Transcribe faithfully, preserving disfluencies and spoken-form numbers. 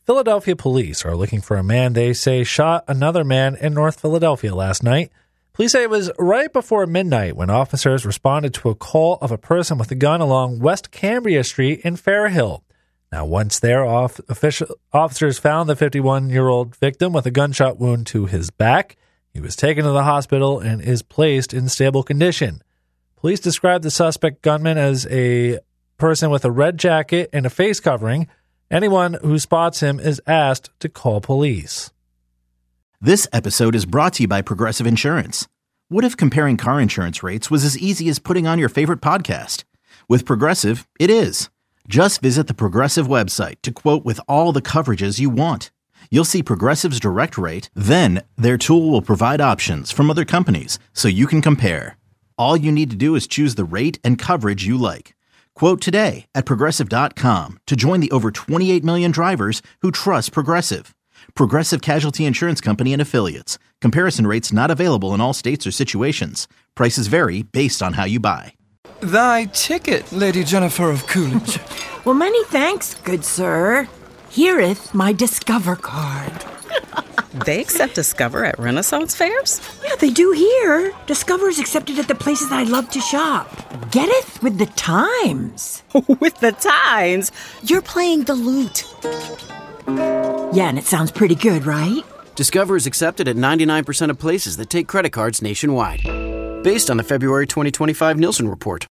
Philadelphia police are looking for a man they say shot another man in North Philadelphia last night. Police say it was right before midnight when officers responded to a call of a person with a gun along West Cambria Street in Fairhill. Now, once there, off, official, officers found the fifty-one-year-old victim with a gunshot wound to his back. He was taken to the hospital and is placed in stable condition. Police described the suspect gunman as a person with a red jacket and a face covering. Anyone who spots him is asked to call police. This episode is brought to you by Progressive Insurance. What if comparing car insurance rates was as easy as putting on your favorite podcast? With Progressive, it is. Just visit the Progressive website to quote with all the coverages you want. You'll see Progressive's direct rate, then their tool will provide options from other companies so you can compare. All you need to do is choose the rate and coverage you like. Quote today at Progressive dot com to join the over twenty-eight million drivers who trust Progressive. Progressive Casualty Insurance Company and Affiliates. Comparison rates not available in all states or situations. Prices vary based on how you buy. Thy ticket, Lady Jennifer of Coolidge. Well, many thanks, good sir. Hereeth my Discover card. They accept Discover at Renaissance fairs? Yeah, they do here. Discover is accepted at the places I love to shop. Getteth with the times. With the times? You're playing the lute. Yeah, and it sounds pretty good, right? Discover is accepted at ninety-nine percent of places that take credit cards nationwide. Based on the February twenty twenty-five Nielsen report.